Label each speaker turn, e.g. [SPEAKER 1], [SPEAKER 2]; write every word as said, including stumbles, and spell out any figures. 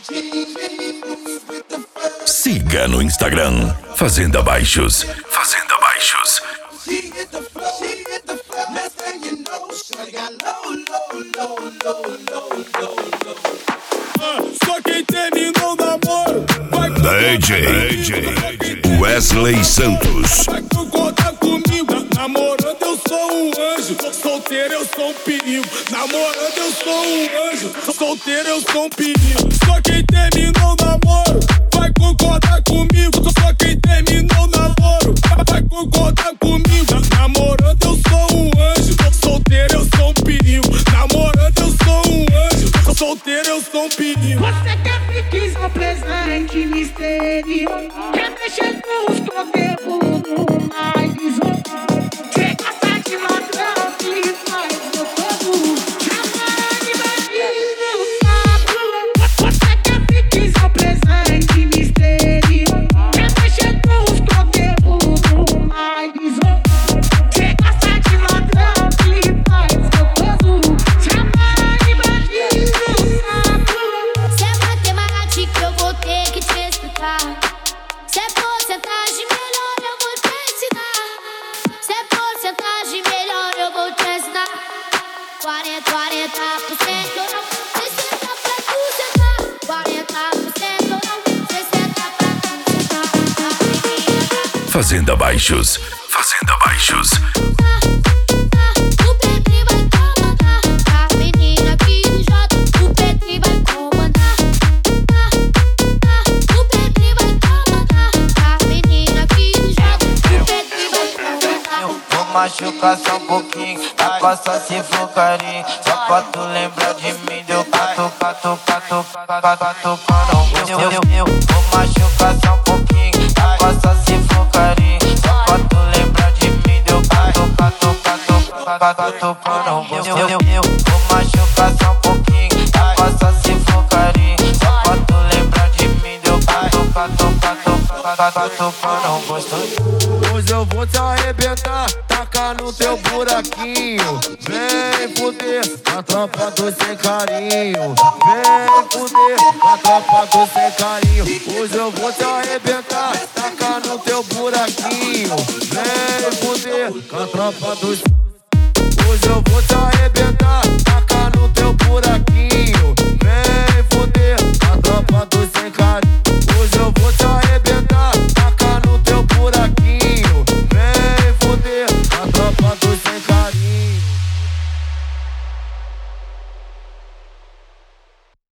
[SPEAKER 1] Siga no Instagram Fazenda Baixos. Fazenda Baixos.
[SPEAKER 2] Só quem terminou o namoro vai
[SPEAKER 1] D J Wesley Santos.
[SPEAKER 2] Vai concordar comigo. Namorando eu sou um anjo, solteiro eu sou um perigo. Namorando eu sou um anjo, solteiro eu sou um perigo. Só quem terminou o namoro vai concordar comigo. Só quem terminou o namoro vai concordar comigo. Namorando eu sou um anjo, solteiro eu sou um perigo. Namorando eu sou um anjo, solteiro eu sou um perigo.
[SPEAKER 3] Você quer me quis um presente misterioso, quer mexer com os cabelos do mais. Você gosta de ladrão que faz gostoso, chamando de bandido sapo. Você quer me quis um presente misterioso, quer mexer com os cabelos do mais. Você gosta de ladrão que faz gostoso, chamando de bandido sapo.
[SPEAKER 4] Se é matemática eu vou ter que te explicar. Se é porcentagem melhor eu vou te ensinar. Se é porcentagem melhor eu vou te ensinar. Quarenta, quarenta por cento ou não, sessenta pra tu sentar. Quarenta por cento ou não, sessenta pra tu sentar.
[SPEAKER 1] Fazenda Baixos. Fazenda Baixos.
[SPEAKER 4] O Petri vai comandar. A menina aqui do J, o Petri vai comandar. O Petri vai comandar. A menina aqui do J, o Petri vai comandar.
[SPEAKER 5] Vou machucar só um pouquinho, agora só se for carinho. Só pra tu lembrar de mim, deu cato, cato, cato, cato, cato, quando eu, eu, eu vou machucar só um pouquinho, agora só se for carinho. Só pra tu lembrar de mim, deu cato, cato, cato, cato, cato, quando eu, eu, eu, eu vou machucar só um pouquinho, agora só se for carinho. Só pra tu lembrar de mim, deu cato, cato, cato, cato, cato, quando gostou.
[SPEAKER 6] Hoje eu vou te arrebentar, tacar no teu buraquinho. Vem fuder, na tropa do sem carinho. Vem fuder, na tropa do sem carinho. Hoje eu vou te arrebentar, tacar no teu buraquinho. Vem fuder, na tropa do. Hoje eu vou te arrebentar,